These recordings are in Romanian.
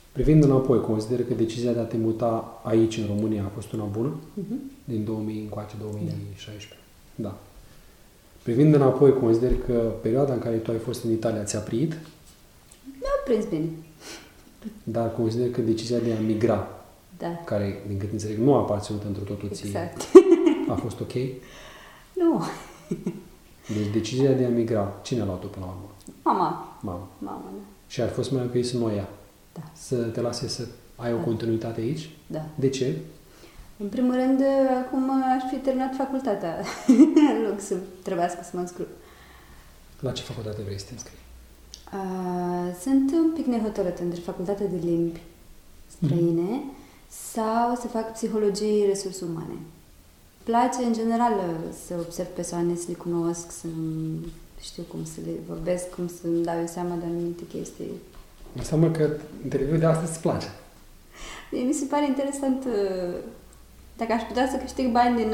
Privind înapoi, consider că decizia de a te muta aici, în România, a fost una bună? Din 2000 încoace, 2016. Da. Privind înapoi, consider că perioada în care tu ai fost în Italia ți-a prit? Mi-a prins bine. Dar consider că decizia de a migra, care, din cât înțeleg, nu a aparținut într totul ție, a fost ok? Nu. Deci decizia de a migra, cine a luat-o până la urmă? Mama, da. Și ar fost mai ok să nu o ia? Da. Să te lase să ai o continuitate aici? Da. De ce? În primul rând, acum aș fi terminat facultatea, în loc să trebuiască să mă înscriu. La ce facultate vrei să te înscrii? Sunt un pic nehotărâtă între facultatea de limbi străine sau să fac psihologie resurse umane. Place, în general, să observ persoane, să le cunosc, să știu cum să le vorbesc, cum să-mi dau eu seama de anumite chestii. Înseamnă că interviul de astăzi îți place. Mi se pare interesant, dacă aș putea să câștig bani din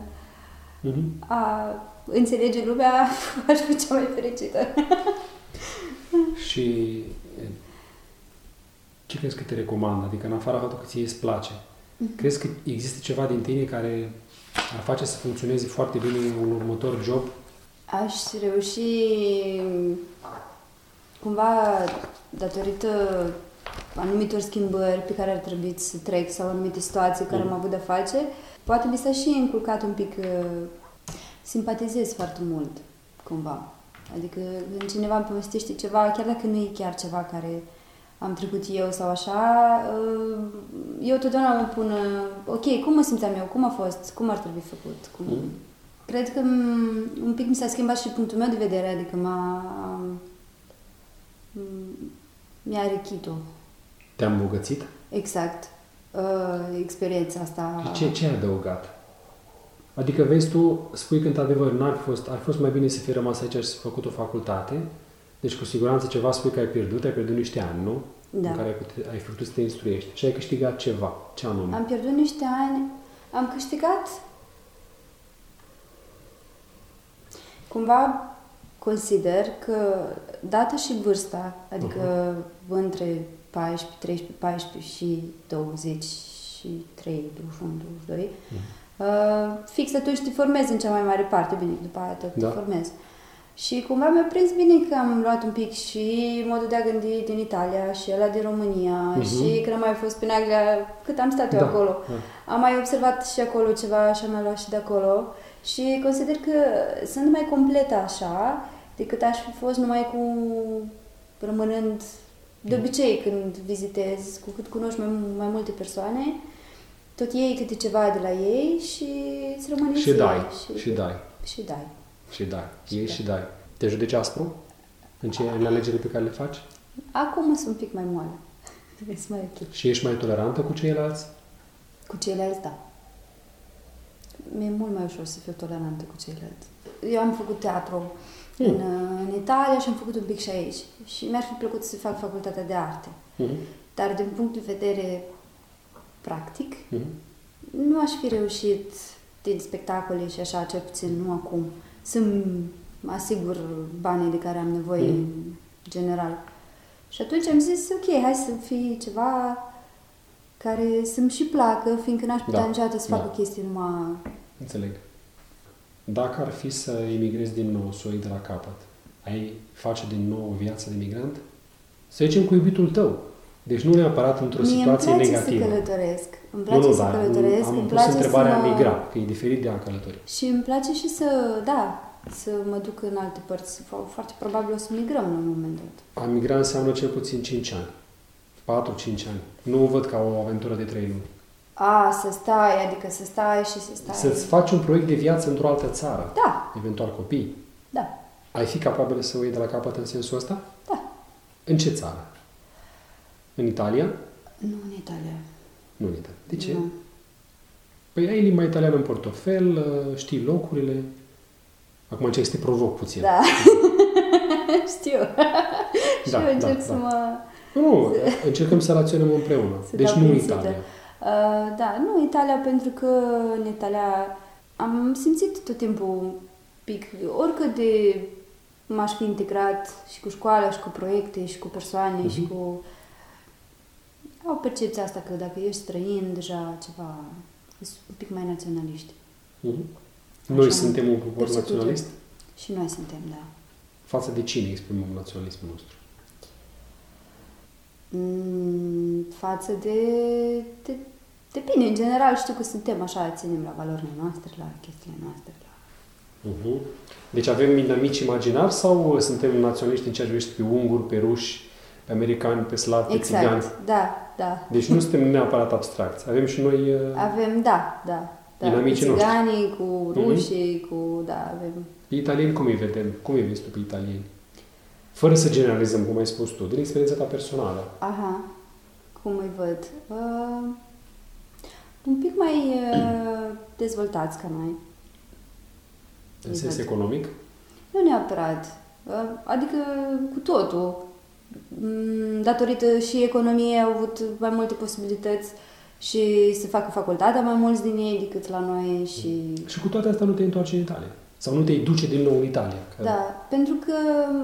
a înțelege lumea, aș fi cea mai fericită. Și ce crezi că te recomand? Adică în afara faptului că ție îți place, crezi că există ceva din tine care ar face să funcționeze foarte bine un următor job? Aș reuși cumva, datorită anumitor schimbări pe care ar trebui să trec sau anumite situații care am avut de-a face, poate mi s-a și inculcat un pic, simpatizez foarte mult, cumva. Adică când cineva îmi povestește ceva, chiar dacă nu e chiar ceva care am trecut eu sau așa, eu totdeauna mă pun, ok, cum mă simțeam eu, cum a fost, cum ar trebui făcut, cum... Cred că un pic mi s-a schimbat și punctul meu de vedere, adică mi-a înrichit-o. Te-a îmbogățit? Exact. Experiența asta... Și ce ai adăugat? Adică vezi tu, spui că într-adevăr ar fost mai bine să fii rămas aici și să fi făcut o facultate, deci cu siguranță ceva spui că ai pierdut niște ani, nu? Da. În care ai făcut să te instruiești și ai câștigat ceva. Ce anume? Am pierdut niște ani, am câștigat cumva consider că, dată și vârsta, adică între 14, 13, 14 și 23, 21, 22, fix atunci te formezi în cea mai mare parte, bine, după aia tot te formezi. Și cumva mi-a prins bine că am luat un pic și modul de a gândi din Italia și ăla din România și că n-am mai fost prin Anglia, cât am stat eu acolo. Am mai observat și acolo ceva și am mai luat și de acolo și consider că sunt mai completă așa decât aș fi fost numai rămânând de obicei când vizitez, cu cât cunoști mai multe persoane, tot iei câte ceva de la ei și îți rămâne și dai. Iei și dai. Te judeci aspru în alegerile pe care le faci? Acum sunt un pic mai moale. Mai ok. Și ești mai tolerantă cu ceilalți? Cu ceilalți, da. Mi-e mult mai ușor să fiu tolerantă cu ceilalți. Eu am făcut teatru în Italia și am făcut un pic și aici. Și mi-ar fi plăcut să fac facultatea de arte. Dar din punct de vedere practic, nu aș fi reușit din spectacole și așa, cel puțin nu acum, să-mi asigur banii de care am nevoie în general. Și atunci am zis, ok, hai să fie ceva care să-mi și placă, fiindcă n-aș putea niciodată să fac o chestie numai... Înțeleg. Dacă ar fi să emigrezi din nou, să o iei de la capăt, ai face din nou o viață de migrant? Să zicem cu iubitul tău. Deci nu neapărat într-o situație negativă. Îmi place să călătoresc. Am pus întrebarea a migra, că e diferit de a călători. Și îmi place și să mă duc în alte părți. Foarte probabil o să migrăm la un moment dat. A migra înseamnă cel puțin 5 ani. 4-5 ani. Nu o văd ca o aventură de 3 luni. Să stai și să stai. Să-ți faci un proiect de viață într-o altă țară. Da. Eventual copii. Da. Ai fi capabil să o iei de la capăt în sensul ăsta? Da. În ce țară? În Italia? Nu în Italia. Nu în Italia. De ce? Nu. Păi ai limba italiană în portofel, știi locurile. Acum încerc să te provoc puțin. Da. Știu. Și eu încerc să mă... Nu, încercăm să raționăm împreună. Deci nu Italia. Nu Italia, pentru că în Italia am simțit tot timpul un pic, oricât de m-aș fi integrat și cu școala, și cu proiecte, și cu persoane, și cu... percepția asta că dacă ești străin, deja ceva, sunt un pic mai naționaliști. Noi suntem un popor naționalist? Și noi suntem, da. Față de cine exprimăm naționalismul nostru? Față de bine, în general știu că suntem așa, ținem la valorile noastre, la chestiile noastre. Deci avem inamici imaginari sau suntem naționaliști în ceea ce privește pe unguri, pe ruși, pe americani, pe slavi, pe țigani? Exact, da. Deci nu suntem neapărat abstracți. Avem și noi avem, da. Inamicii cu țiganii, cu rușii, avem. Pe italieni cum îi vedem? Cum îi vezi tu pe italieni? Fără să generalizăm, cum ai spus tu, din experiența ta personală. Aha, cum îi văd? Un pic mai dezvoltați ca noi. În sens economic? Nu neapărat. Adică cu totul. Datorită și economiei au avut mai multe posibilități și să facă facultatea mai mulți din ei decât la noi. Și cu toate astea nu te întoarci în Italia? Sau nu te duce din nou în Italia? Da, pentru că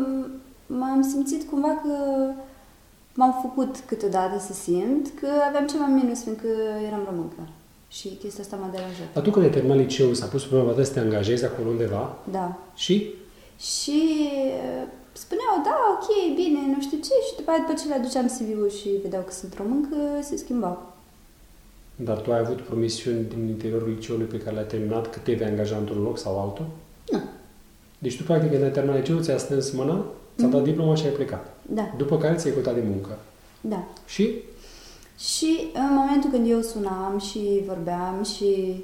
m-am simțit cumva că m-am făcut câteodată să simt că aveam ceva minus fiindcă eram româncă. Și chestia asta m-a deranjat. Dar tu când ai terminat liceul, s-a pus problema ta să te angajezi acolo undeva? Da. Și? Și spuneau, da, ok, bine, nu știu ce, și după ce le aduceam CV-ul și vedeau că sunt româncă, se schimbau. Dar tu ai avut promisiuni din interiorul liceului pe care le-ai terminat că te vei angaja într-un loc sau altul? Nu. Deci tu, practic, când ai terminat liceul, ți-a strâns mâna, ți-a dat diploma și ai plecat. Da. După care ți-ai căutat de muncă. Da. Și? Și în momentul când eu sunam și vorbeam și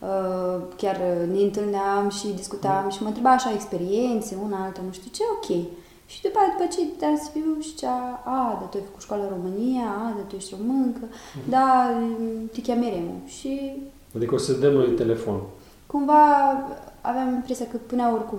chiar ne întâlneam și discutam și mă întreba așa experiențe, una alta, nu știu ce, ok. Și după ce te-am CV-ul și zicea, dar tu ai făcut școală în România, dar tu ești româncă, da, te cheamă Remu. Și adică o să dăm noi telefon. Cumva aveam impresia că până oricum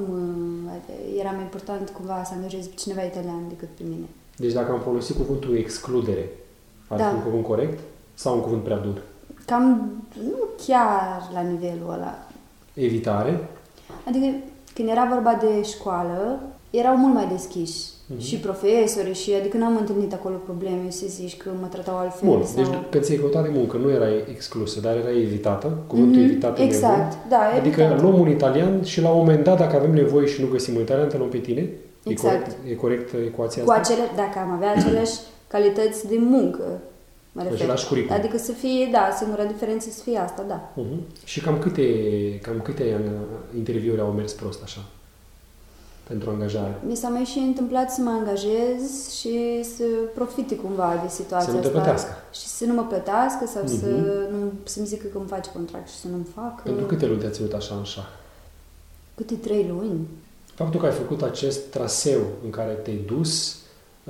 era mai important cumva să angajez pe cineva italian decât pe mine. Deci dacă am folosit cuvântul excludere, ar fi un cuvânt corect sau un cuvânt prea dur? Cam nu chiar la nivelul ăla. Evitare? Adică când era vorba de școală, erau mult mai deschiși. Și profesori, și adică n-am întâlnit acolo probleme, să zici că mă tratau altfel. Bun, deci când ți-ai căutat de muncă, nu erai exclusă, dar erai evitată, cuvântul evitat exact, nebun. Da, adică evitat. luăm un italian și la un moment dat, dacă avem nevoie și nu găsim un italian, te luăm pe tine? Exact. E corect ecuația cu asta? Dacă am avea aceleași calități de muncă, mă refer. Același curriculum. Adică să fie, singura diferență să fie asta, da. Și cam câte interviuri au mers prost așa? Pentru angajare. Mi s-a mai și întâmplat să mă angajez și să profite cumva de situația asta. Să nu te plătească. Și să nu mă plătească sau să-mi zică că îmi faci contract și să nu-mi fac. Pentru câte luni te-a ținut așa în șah? Câte 3 luni. Faptul că ai făcut acest traseu în care te-ai dus,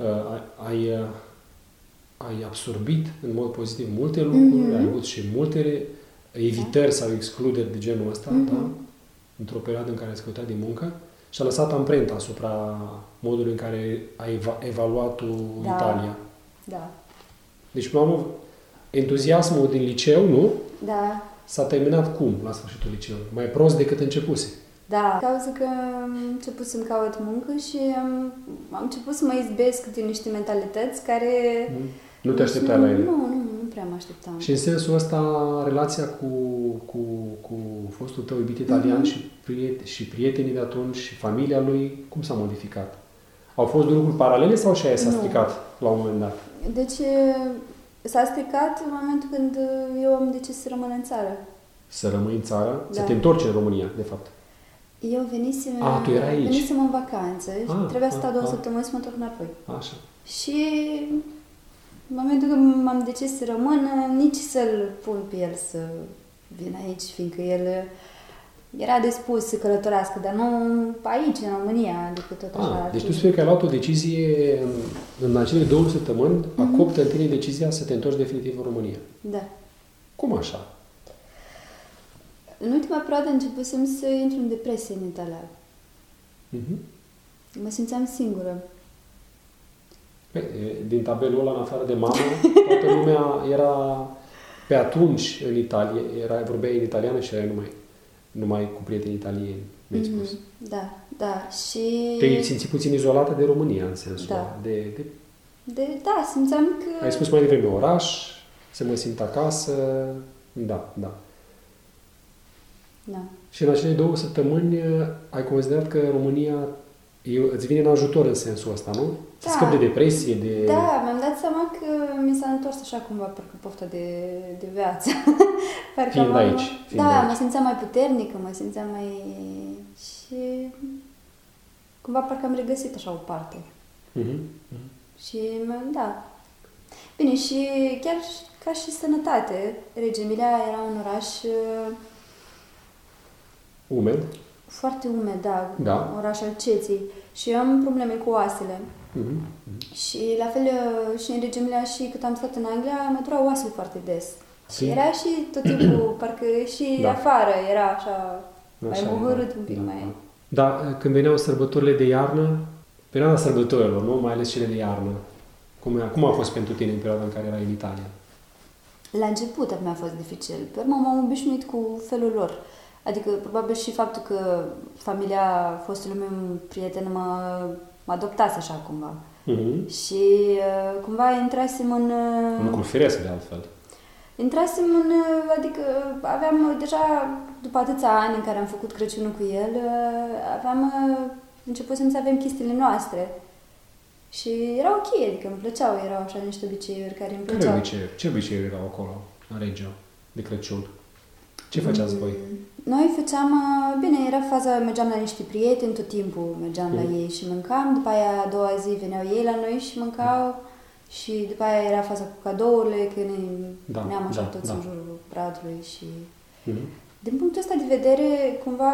ai absorbit în mod pozitiv multe lucruri, ai avut și multe evitări sau excluderi de genul ăsta, da? Într-o perioadă în care ai căutat de muncă. Și a lăsat amprenta asupra modului în care ai evaluat tu Italia. Da. Deci, până la urmă, entuziasmul din liceu, nu? Da. S-a terminat cum la sfârșitul liceului? Mai prost decât începuse. Da. Cauza că am început să-mi caut muncă și am început să mă izbesc din niște mentalități care... Nu te așteptai la ele? Nu prea mă așteptam. Și în sensul ăsta, relația cu fostul tău iubit italian și prietenii de atunci și familia lui, cum s-a modificat? Au fost lucruri paralele sau și aia s-a stricat la un moment dat? Deci s-a stricat în momentul când eu am decis să rămân în țară. Să rămâi în țară? Da. Să te întorci în România, de fapt. Eu venisem în vacanță și trebuia să stau 2 săptămâni să mă întorc înapoi. Așa. Și în momentul când m-am decis să rămân, nici să-l pun pe el să vină aici, fiindcă el era dispus să călătorească, dar nu aici, în România, decât tot așa. Deci tu spui că ai luat o decizie în acele 2 săptămâni, a coptă în tine decizia să te întorci definitiv în România. Da. Cum așa? În ultima perioadă începusem să intru în depresie în Italia. Mă simțeam singură. Din tabelul ăla, în afară de mamă, toată lumea era pe atunci în Italia, vorbea în italiană și era numai cu prieteni italieni, mi-ai spus. Da. Și... Te-ai simțit puțin izolată de România, în sensul da. Da, simțeam că... Ai spus mai devreme oraș, să mă simt acasă. Da. Da. Și în acele 2 săptămâni ai considerat că România îți vine în ajutor în sensul ăsta, nu? Să scapi de depresie, de... Da, mi-am dat seama că mi s-a întors așa cumva parcă pofta de viață. Fiind aici. Mă simțeam mai puternică, mă simțeam mai... Și cumva parcă am regăsit așa o parte. Și, da. Bine, și chiar ca și sănătate, Regia Emilia era un oraș... Umed? Foarte umed, da. Oraș al ceții. Și eu am probleme cu oasele. Și la fel și în Regia Emilia și cât am stat în Anglia, mă durau oasele foarte des. Și era și tot timpul, parcă și afară, era așa mai muhărât un pic mai... Da, când veneau sărbătorile de iarnă, perioada sărbătorilor, nu? Mai ales cele de iarnă. Cum a fost pentru tine în perioada în care erai în Italia? La început mi-a fost dificil. Pe urmă m-am obișnuit cu felul lor. Adică, probabil și faptul că familia fostului meu prieten mă adoptase așa cumva. Și cumva intrasem în... Un lucru firesc de altfel. Intrasem în... Adică aveam deja, după atâția ani în care am făcut Crăciunul cu el, începusem să avem chestiile noastre. Și era ok, adică îmi plăceau, erau așa niște obiceiuri care îmi plăceau. Ce obiceiuri erau acolo, în Regia, de Crăciun? Ce făceați voi? Noi făceam, bine, era faza, mergeam la niște prieteni, tot timpul mergeam la ei și mâncam, după aia a doua zi veneau ei la noi și mâncau și după aia era faza cu cadourile, că ne-am așa toți în jurul bradului și... Din punctul ăsta de vedere, cumva,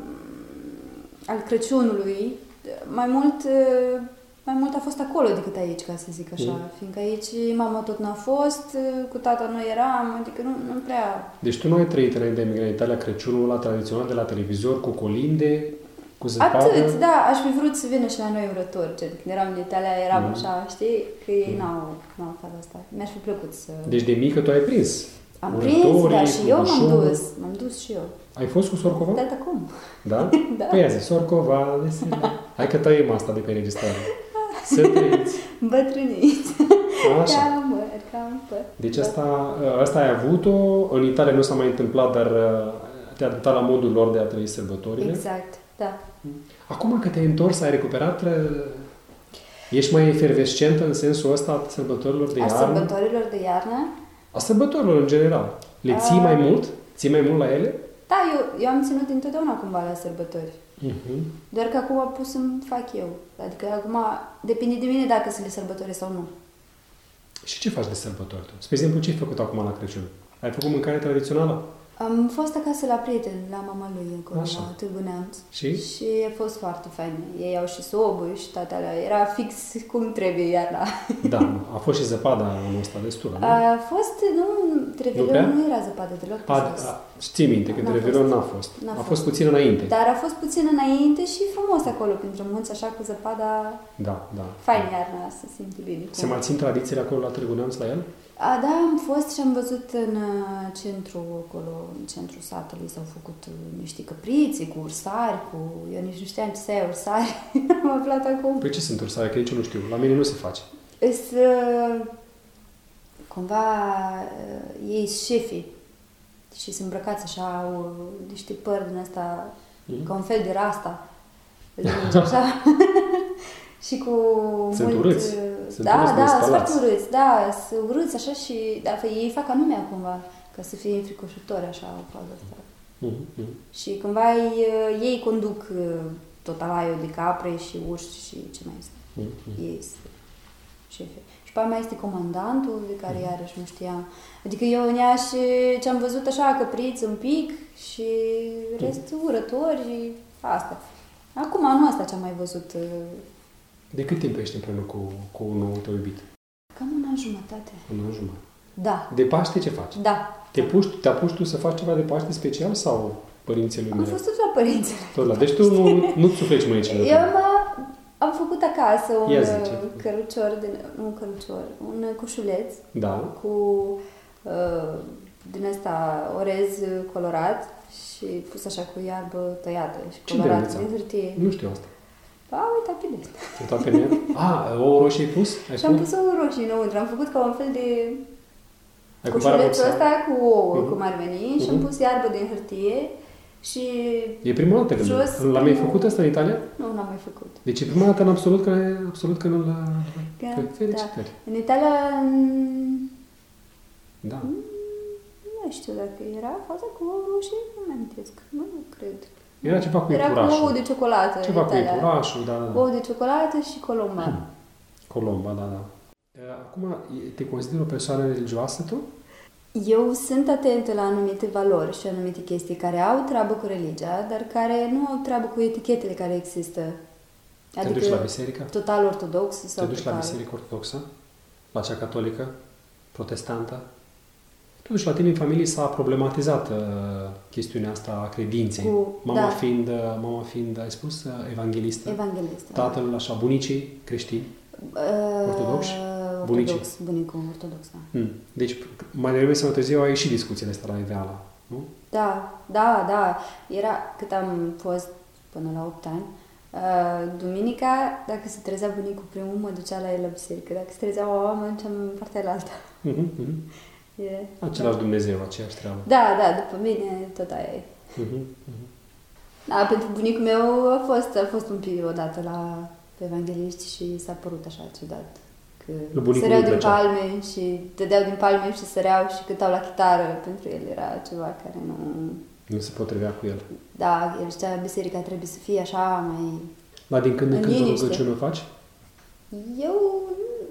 al Crăciunului, mai mult a fost acolo decât aici, ca să zic așa. Fiindcă aici mama tot n-a fost, cu tata noi eram, adică nu prea... Deci tu nu ai trăit înainte de emigrare în Italia Crăciunul ăla tradițional de la televizor, cu colinde, cu zăpadă? Atât, da. Aș fi vrut să vină și la noi urători. Când eram în Italia, eram așa, știi? Că ei n-au faza asta. Mi-ar fi plăcut să... Deci de mică tu ai prins? Am prins, da, și eu m-am dus și eu. Ai fost cu Sorcova? Da, cum? Da? Da. Păi azi, Sorcova, vesele. Hai că tăiem asta de pe înregistrare. Să trăiți. Bătrâniți. Așa. Cam păr. Deci asta ai avut-o, în Italia nu s-a mai întâmplat, dar te-a adaptat la modul lor de a trăi sărbătorile. Exact, da. Acum că te-ai întors, ai recuperat, ești mai efervescentă în sensul ăsta a sărbătorilor de iarnă? A sărbătorilor de iarnă? A sărbătorilor în general. Le ții mai mult? Ții mai mult la ele? Da, eu am ținut întotdeauna cumva la sărbători. Doar că acum pot să-mi fac eu. Adică acum depinde de mine dacă să le sărbătoresc sau nu. Și ce faci de sărbători tu? Spre exemplu, ce ai făcut acum la Crăciun? Ai făcut mâncare tradițională? Am fost acasă la prieteni, la mama lui, acolo, la Târgu Neamț. Și a fost foarte fain. Ei au și sobă și toate alea. Era fix cum trebuie iarna. Da, a fost și zăpada anul ăsta destulă, nu? A fost, Revelion nu era zăpadă deloc. Știi minte, că de Revelion n-a fost. A fost puțin înainte. Dar a fost puțin înainte și frumos acolo, printre munți, așa cu zăpada. Da. Fain iarna, se simte bine. Se mai țin tradițiile acolo la Târgu Neamț la el? Da, am fost și am văzut în centrul satului, s-au făcut niște căprițe cu ursari, eu nici nu știam ce să ia ursari, am aflat acum. Păi ce sunt ursari? Că nici nu știu, la mine nu se face. Cumva ei șefii și sunt îmbrăcați așa, au niște păr din asta, ca un fel de rasta, așa. Și cu sunt urâți. Da, sunt foarte urâți. Da, sunt urâți așa și ei fac anume cumva, ca să fie înfricoșători așa o fază asta. Și cumva ei conduc tot alaiul de capre și urși și ce mai este. Ei sunt șefe. Și pe aia mai este comandantul, de care iarăși nu știam. Adică eu în Iași ce-am văzut așa căpriți un pic și restul urători, asta. Acum anul ăsta ce-am mai văzut. De cât timp ești împreună cu un nou tău iubit? Cam un an jumătate. Un an jumătate. Da. De Paște ce faci? Da. Te apuci tu să faci ceva de Paște special sau părinții lui? Am fost tot la părinții. Tot la. Deci tu nu-ți sufleci mâinile. Eu am făcut acasă un coșuleț. Da. Cu din ăsta orez colorat și pus așa cu iarbă tăiată și colorat de hârtie. Nu știu asta. Uita pe net. Uita pe net? Ouă roșii ai pus? Și am pus ouă roșii înăuntru. Am făcut ca un fel de Coșulețul ăsta cu ouă, cum ar veni, și am pus iarbă din hârtie și... E prima dată când l-am mai făcut asta în Italia? Nu, n-am mai făcut. Deci e prima dată în absolut că nu l-a... Felicitări. În Italia... Da. Nu știu dacă era faza cu ouă roșii, nu mai amintesc. Nu cred. Era ceva cu iepurașul. Era cu ouă de ciocolată. Ceva cu iepurașul, da. Ouă de ciocolată și colomba. Colomba, da. Acum, te consideri o persoană religioasă tu? Eu sunt atentă la anumite valori și anumite chestii care au treabă cu religia, dar care nu au treabă cu etichetele care există. Adică te duci la biserică? Total ortodox sau te duci la biserică ortodoxă? La cea catolică? Protestantă? Totuși, la tine în familie s-a problematizat chestiunea asta a credinței. Mama fiind, ai spus, evanghelistă. Evanghelistă. Tatăl, așa, bunicii creștini? Ortodoxi? Ortodox, bunicul ortodox, da. Deci, mai devreme sau mai târziu au ieșit discuțiile astea la iveală, nu? Da. Era, cât am fost până la 8 ani, duminica, dacă se trezea bunicul primul, mă ducea la el la biserică. Dacă se trezea mama, mă duceam în partea alta. Același Dumnezeu, aceeași treabă. Da, după mine tot aia e. Da, pentru bunicul meu a fost un pic odată pe evangeliști și s-a părut așa ciudat. Că săreau din palme și dădeau din palme și săreau și cântau la chitară. Pentru el era ceva care nu se potrivea cu el. Da, el știa, biserica trebuie să fie așa mai... Dar din când în când o rugăciune o faci? Eu...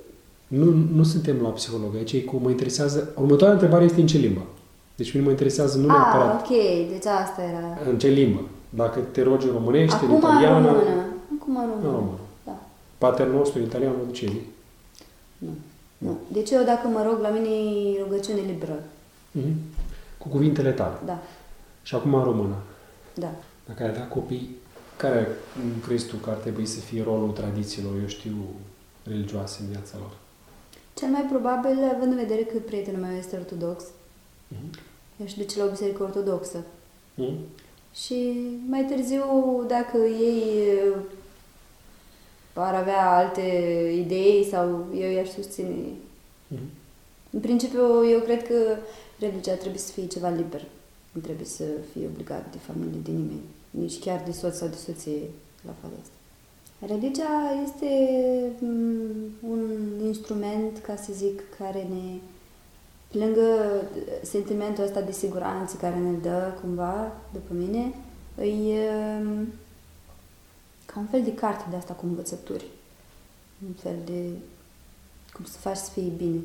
Nu suntem la psiholog aici, mă interesează... Următoarea întrebare este în ce limbă. Deci mă interesează nu neapărat... ok, deci asta era... În ce limbă? Dacă te rogi în românește, în italiană... Acum în română. Da. Paterul nostru în italiană, de ce zi? Nu. Deci eu dacă mă rog, la mine e rugăciune liberă. Cu cuvintele tale. Da. Și acum în română. Da. Dacă ai avea copii, care crezi tu că ar trebui să fie rolul tradițiilor, religioase în viața lor? Cel mai probabil, având în vedere că prietenul meu este ortodox, și duce la o biserică ortodoxă. Și mai târziu, dacă ei ar avea alte idei sau eu i-aș susține. În principiu, eu cred că religia trebuie să fie ceva liber. Nu trebuie să fie obligat de familie, de nimeni. Nici chiar de soț sau de soție la faza asta. Religia este un instrument, ca să zic, care ne, pe lângă sentimentul ăsta de siguranță care ne dă cumva, după mine, e ca un fel de carte de asta cu învățături. Un fel de cum să faci să fie bine.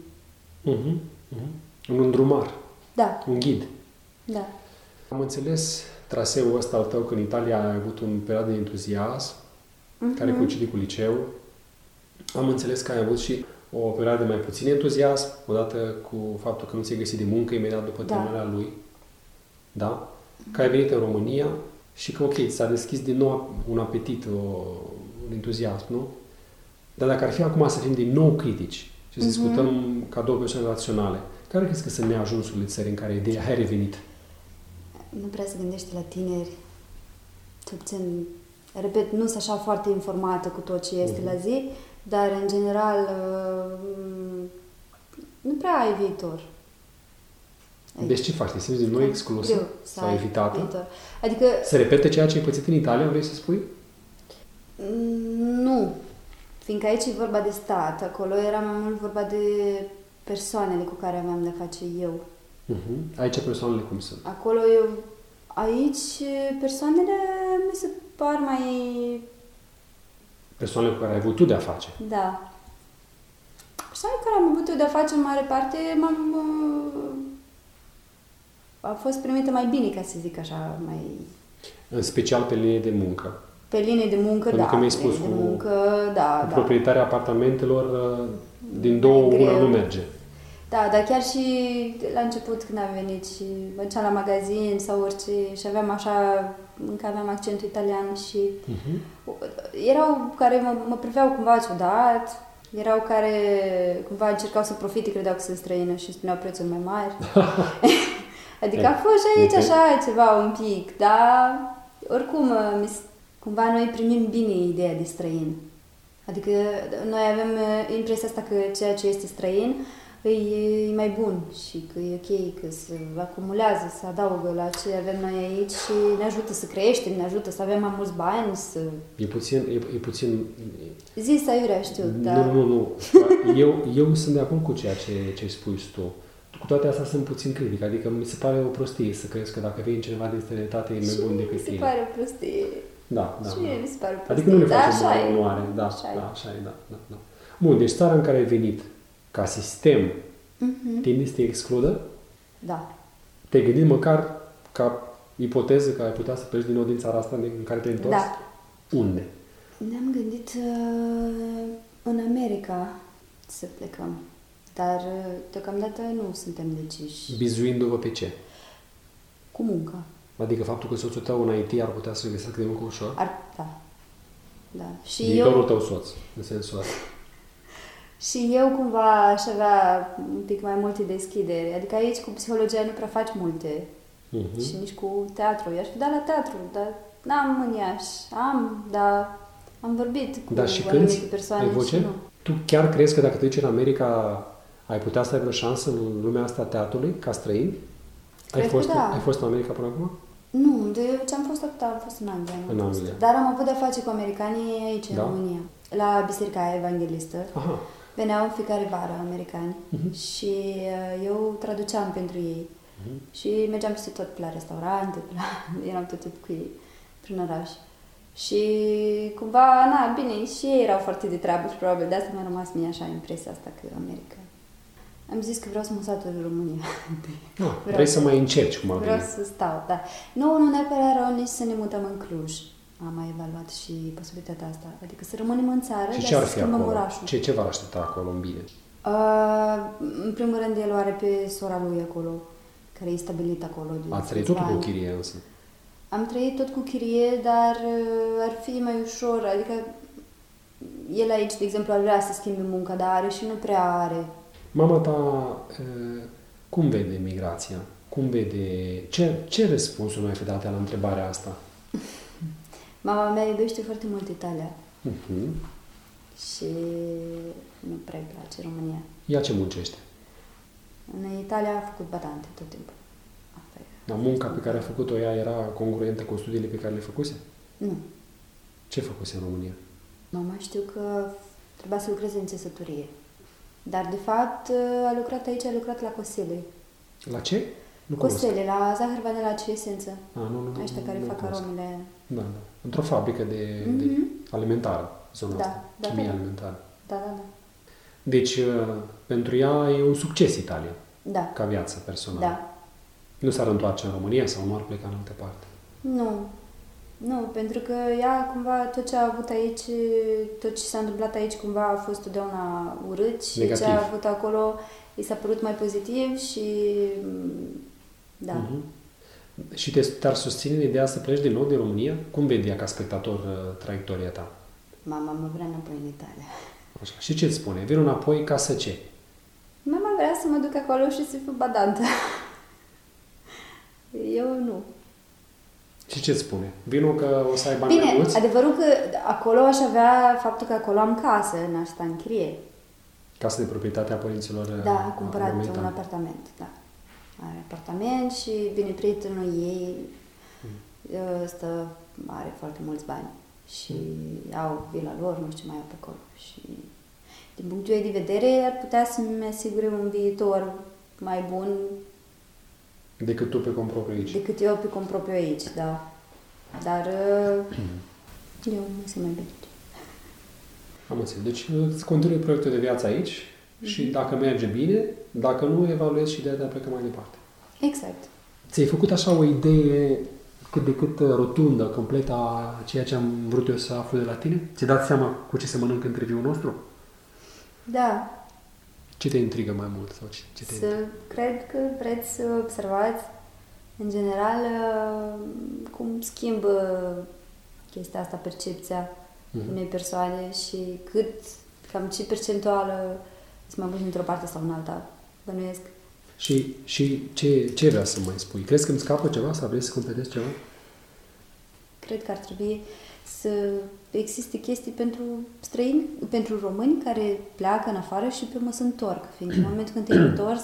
Un îndrumar. Da. Un ghid. Da. Am înțeles traseul ăsta al tău că în Italia ai avut un perioadă de entuziasm care coincide cu liceu. Am înțeles că ai avut și o perioadă de mai puțin entuziasm, odată cu faptul că nu ți-ai găsit de muncă imediat după terminarea lui. Da? Că ai venit în România și că, ok, s-a deschis din nou un apetit, un entuziasm, nu? Dar dacă ar fi acum să fim din nou critici și să discutăm ca două persoane raționale, care crezi că sunt neajunsurile țării în care ideea a revenit? Nu prea se gândește la tineri. Cel puțin, repet, nu sunt așa foarte informată cu tot ce este la zi, dar, în general, nu prea ai viitor. Deci ce faci? Te simți din nou exclusă sau evitată? Viitor. Adică... Se repete ceea ce ai pățit în Italia, vrei să spui? Nu. Fiindcă aici e vorba de stat. Acolo era mai mult vorba de persoanele cu care aveam de face eu. Aici persoanele cum sunt? Aici persoanele mi se par mai... Persoanele cu care ai avut tu de-a face? Da. Persoanele cu care am avut eu de-a face, în mare parte, a fost primită mai bine, ca să zic așa, mai... În special pe linie de muncă. Pe linie de muncă, pentru că mi-ai spus de muncă, da. Proprietatea apartamentelor din două, una nu merge. Da, dar chiar și la început când am venit și mergeam la magazin sau orice și aveam așa, încă aveam accentul italian și erau care mă priveau cumva ciudat, erau care cumva încercau să profite, credeau că sunt străină și spuneau prețuri mai mari. Adică a fost și aici așa ceva un pic, dar oricum cumva noi primim bine ideea de străin. Adică noi avem impresia asta că ceea ce este străin că e mai bun și că e ok, că se acumulează, se adaugă la ce avem noi aici și ne ajută să creștem, ne ajută să avem mai mulți bani, să... E puțin... Zis aiurea, știu, dar... Nu. Eu sunt de acord cu ceea ce spui tu. Cu toate astea sunt puțin critic, adică mi se pare o prostie să crezi că dacă vine cineva din străinătate e mai bun decât tine. mi se pare o prostie. Da. Și mie mi se pare o prostie. Adică nu ne facem așa onoare. Așa e. Bun, deci țara în care ai venit ca sistem tinde să te excludă? Da. Te-ai gândit măcar ca ipoteză că ai putea să pleci din nou din țara asta în care te-ai întors? Da. Unde? Ne-am gândit în America să plecăm, dar deocamdată nu suntem deciși. Bizuindu-vă pe ce? Cu muncă. Adică faptul că soțul tău în IT ar putea să găsească de muncă ușor? Da. Și viitorul tău soț, în sensul ăsta. Și eu cumva aș avea un pic mai multe deschideri. Adică aici cu psihologia nu prea faci multe. Și nici cu teatru. Eu aș fi dat la teatru, dar n-am în Iași. Dar am vorbit cu anumite persoane și nu. Tu chiar crezi că dacă te duci în America ai putea să ai o șansă în lumea asta a teatrului, ca străin? Ai fost în America până acum? Nu, de ce am fost atât, am fost în Anglia. În Anglia. Dar am avut de-a face cu americanii aici, în România. La Biserica Evanghelistă. Aha. Veneau în fiecare vară americani și eu traduceam pentru ei. Și mergeam peste tot la restaurante, eram tot cu ei prin oraș. Și cumva, bine, și ei erau foarte de treabă și probabil de asta mi-a rămas mie așa impresia asta că America. Am zis că vreau să mă satur în România. Vrei să mai încerci cum a venit. Vreau să stau, da. Nu neapărat rău nici să ne mutăm în Cluj. Am mai evaluat și posibilitatea asta. Adică să rămânem în țară, și dar să schimbăm orașul. Ce va aștepta acolo în bine? În primul rând, el o are pe sora lui acolo, care e stabilit acolo. Ați trăit tot cu chirie însă? Am trăit tot cu chirie, dar ar fi mai ușor. Adică el aici, de exemplu, ar vrea să schimbe munca, dar are și nu prea are. Mama ta cum vede migrația? Cum vede... Ce răspunsul nu ai fi dat la întrebarea asta? Mama mea iubește foarte mult Italia. Și nu prea îi place România. Ea ce muncește? În Italia a făcut badante tot timpul. Dar munca pe care a făcut-o ea era congruentă cu studiile pe care le făcuse? Nu. Ce făcuse în România? Mama știu că trebuia să lucreze în țesăturie. Dar, de fapt, a lucrat aici, a lucrat la Cosele. La ce? Cosele, la zahăr, vanila și esență. Nu. Ăștia care fac aromele. Da. Într-o fabrică de alimentară, zona asta. Chimie alimentară. Da. Deci, pentru ea e un succes Italia. Da. Ca viață personală. Da. Nu s-ar întoarce în România sau nu ar pleca în altă parte? Nu, pentru că ea cumva tot ce a avut aici, tot ce s-a întâmplat aici cumva a fost totdeauna urât și negativ. Ce a avut acolo i s-a părut mai pozitiv și da. Și te-ar susține în ideea să pleci din nou din România? Cum vede ea ca spectator traiectoria ta? Mama mă vrea înapoi în Italia. Așa. Și ce îți spune? Vin înapoi ca să ce? Mama vrea să mă duc acolo și să fiu badantă. Eu nu. Și ce-ți spune? Vino că o să ai bani mai mulți? Bine, adevărul că acolo aș avea faptul că acolo am casă, n-aș sta în chirie. Casă de proprietate a părinților. Da, am cumpărat un apartament, da. Are apartament și vine prietenul ei, are foarte mulți bani și au vila lor, nu știu ce mai au pe acolo. Și din punctul ei de vedere ar putea să-mi asigure un viitor mai bun decât tu pe cont propriu aici. Decât eu pe cont propriu aici, da. Dar eu nu se mai bine. Am înțeles. Deci îți continui proiectul de viață aici și dacă merge bine, dacă nu, evaluezi și de-aia plecă mai departe. Exact. Ți-ai făcut așa o idee cât de cât rotundă, completă a ceea ce am vrut eu să aflu de la tine? Ți-ai dat seama cu ce se mănâncă interviul nostru? Da. Ce te intrigă mai mult? Sau ce te cred că vreți să observați, în general, cum schimbă chestia asta, percepția unei persoane și cam ce percentuală să mai buni într-o parte sau în alta, bănuiesc. Și ce vreau să mai spui? Crezi că îmi scapă ceva sau vrei să completezi ceva? Cred că ar trebui să existe chestii pentru străini, pentru români care pleacă în afară și pe urmă se întorc. Fiindcă în momentul când te-ai întors,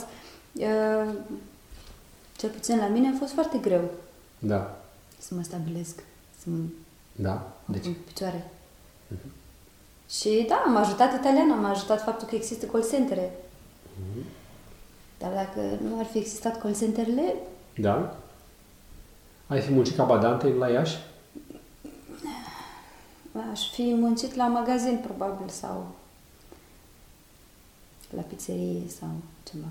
cel puțin la mine a fost foarte greu Da. să mă stabilesc, să mă Da? De ce? pun pe picioare. Și da, m-a ajutat italiana, m-a ajutat faptul că există call centere. Dar dacă nu ar fi existat call centerele, Da? Ai fi muncit ca badante la Iași? aș fi muncit la magazin, probabil, sau la pizzerie sau ceva.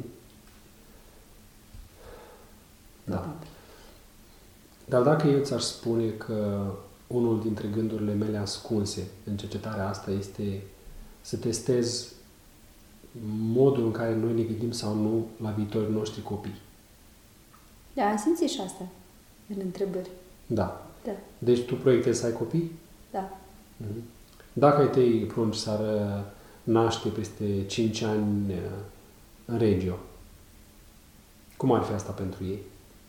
Da. Probabil. Dar dacă eu ți-aș spune că unul dintre gândurile mele ascunse în cercetarea asta este să testez modul în care noi ne gândim sau nu la viitorii noștri copii. Da, am simțit și asta în întrebări. Da. Da, Deci tu proiectezi să ai copii? da. Dacă ai tăi prunci s-ar naște peste 5 ani în Regio, cum ar fi asta pentru ei?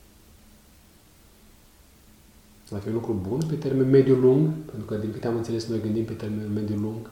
Ar fi un lucru bun pe termen mediu-lung? Pentru că, din câte am înțeles, noi gândim pe termen mediu-lung.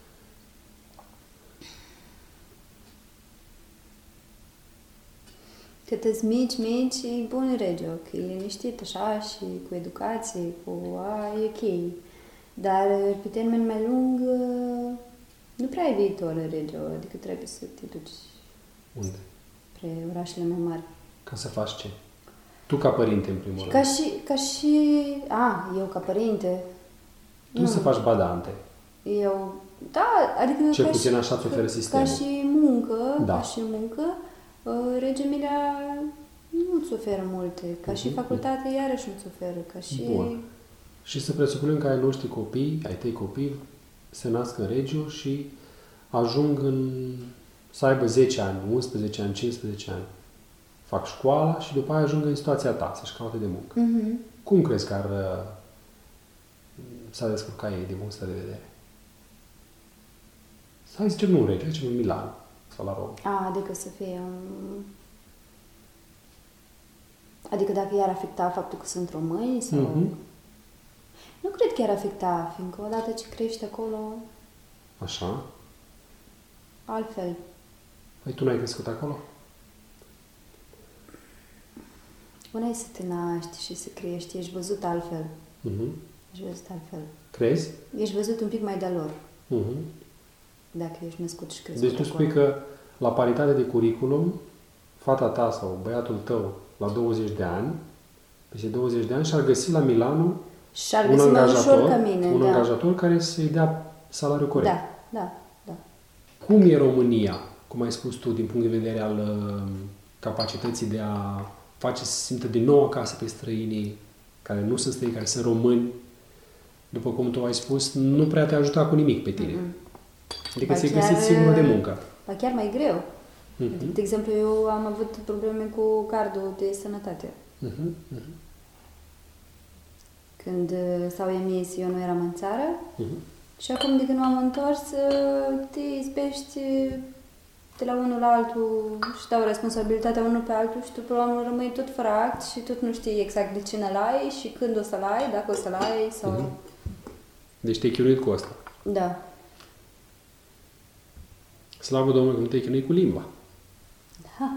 Cât îți mici, e bun în Regio, că e liniștit așa și cu educație, e ok. Dar pe termen mai lung nu prea ai viitor în Regio, adică trebuie să te duci Unde? spre orașele mai mari. Ca să faci ce? Tu ca părinte, în primul rând. Eu ca părinte. Tu să faci badante. Eu, da, adică Cel puțin așa îți oferă sistemul. Ca și muncă, Da. Regia Emilia nu-ți oferă multe. Ca și facultate, iarăși nu-ți oferă. Ca și... Bun. Și să presupunem că ai noștri copii, ai tăi copii, se nasc în Regio și ajung să aibă 10 ani, 11 ani, 15 ani. Fac școala și după aia ajung în situația ta, să-și caute de muncă. Cum crezi că s-a descurcat ei din punctul de vedere? Hai să zicem nu în Regio, zicem în Milano sau la Roma. Adică să fie... Adică dacă i-ar afecta faptul că sunt români sau... Nu cred că i-ar afecta, fiindcă odată ce crești acolo, Așa. altfel. Păi tu n-ai crescut acolo? Una e să te naști și să crești, ești văzut altfel. Ești văzut altfel. Crezi? Ești văzut un pic mai de-a lor. Dacă ești născut și crescut Deci tu acolo. spui că la paritate de curriculum, fata ta sau băiatul tău la 20 de ani, peste 20 de ani, și-ar găsi la Milano Și-ar găsi mai ușor ca mine, un da. angajator care să-i dea salariul corect. Da. Cum e România, cum ai spus tu, din punct de vedere al capacității de a face să se simtă din nou acasă pe străinii care nu sunt străini, care sunt români? După cum tu ai spus, nu prea te ajuta cu nimic pe tine. Adică ți-ai găsit singură de muncă. Ba chiar mai greu. De exemplu, eu am avut probleme cu cardul de sănătate. Când s-au emis, eu nu eram în țară. Și acum, de când m-am întors, te izbești de la unul la altul și dau responsabilitatea unul pe altul și tu, probabil, rămâi tot fără act și tot nu știi exact de cine l-ai și când o să-l ai, dacă o să-l ai sau... Deci te-ai chinuit cu asta. Da. Slavă Domnului că nu te-ai chinuit cu limba. Da.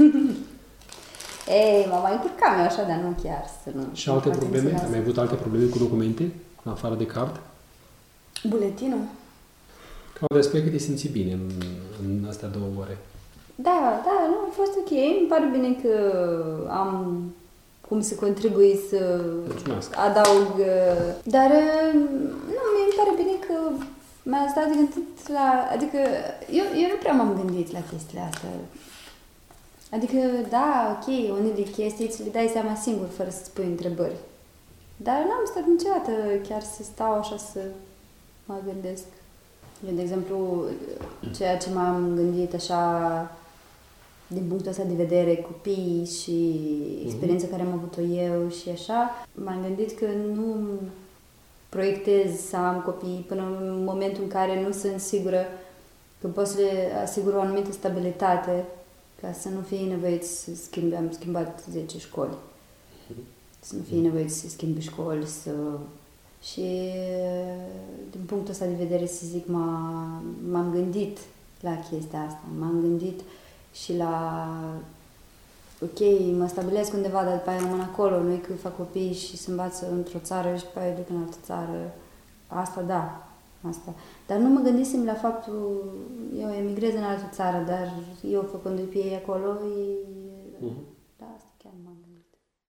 Ei, mă mai încurcam eu așa, dar nu chiar să nu... Și alte probleme? Ai mai avut alte probleme cu documente, în afară de card? Buletinul? Că despre că te simți bine în astea 2 ore. Da, nu, a fost ok. Îmi pare bine că am cum să contribui să adaug. Dar nu, mi pare bine că mi-a stat de gândit la... Adică eu nu prea m-am gândit la chestiile astea. Adică, da, ok, unele chestii ți le dai seama singur, fără să-ți pui întrebări. Dar n-am stat niciodată chiar să stau așa să mă gândesc. Eu, de exemplu, ceea ce m-am gândit așa, din punctul ăsta de vedere, copiii și experiența care am avut-o eu și așa, m-am gândit că nu proiectez să am copii până în momentul în care nu sunt sigură că pot să le asigur o anumită stabilitate, ca să nu fie nevoiți să schimbe. Am schimbat 10 școli. Să nu fie nevoiți să schimbi școli, să Și din punctul ăsta de vedere, să zic, m-am gândit la chestia asta. M-am gândit și la ok, mă stabilesc undeva, dar după aia rămân acolo, nu e că fac copii și se învață într-o țară și după aia duc în altă țară. Asta da, asta. Dar nu mă gândisem la faptul, eu emigrez în altă țară, dar eu făcându-i pe ei acolo, da, asta chiar m-am